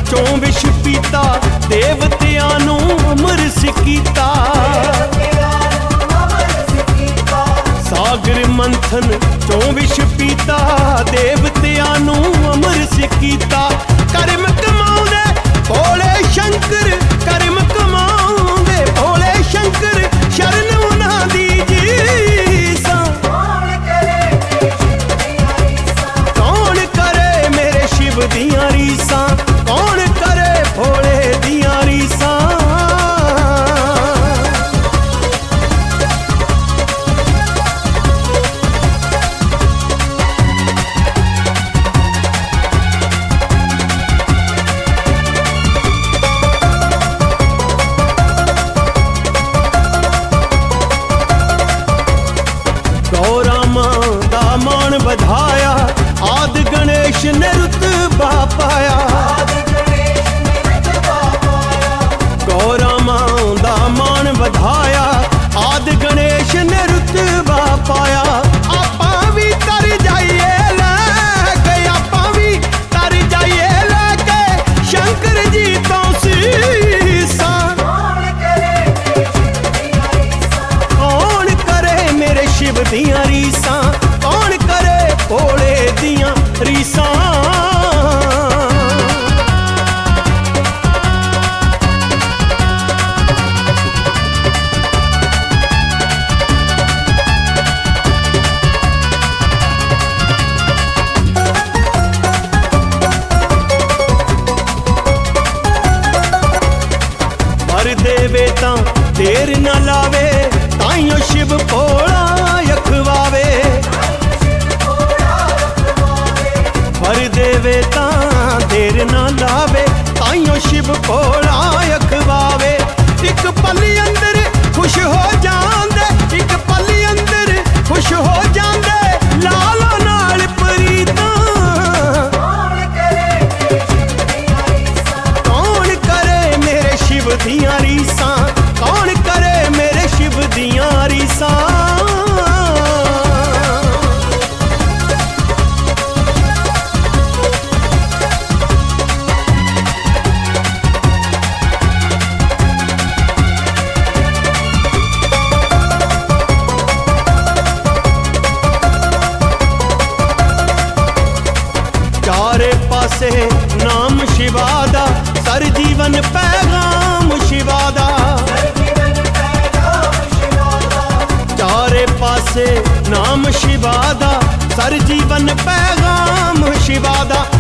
चों विष पीता देवतियां नू अमरस कीता। सागर मंथन चों विष पीता देवतियां नू अमरस कीता। कर्म कमाउंदे भोले शंकर, कर्म कमाउंदे भोले शंकर, शरण उन्हां दी जीसां। कौन करे मेरे शिव दियां रीसां, कौन करे भोले दियां रीसां। बधाया आदि गणेश ने रुतबा पाया। गौरा मां दा मान बधाया आदि गणेश ने रुतबा पाया। आपां भी तर जाइए लैके, आपां भी तर जाइए लैके शंकर जी तो सीसां। कौन करे मेरे शिव दियां रीसां, कौन करे भोले दियां रीसां। वर देवे तां देर न लावे, ताइयों शिव भोला अखवावे। वर देवे तां देर न लावे, ताइयों शिव भोला अखवावे। इक पल अंदर खुश हो जांदे, इक पल अंदर खुश हो जांदे, लालो नाल प्रीतां। कौन करे मेरे शिव दियां रीसां, कौन करे मेरे शिव दियां रीसां। चारे पासे नाम शिवा दा, सर जीवन पैगाम शिवा दा। चारे पासे नाम शिवा दा, सर जीवन पैगाम शिवा दा।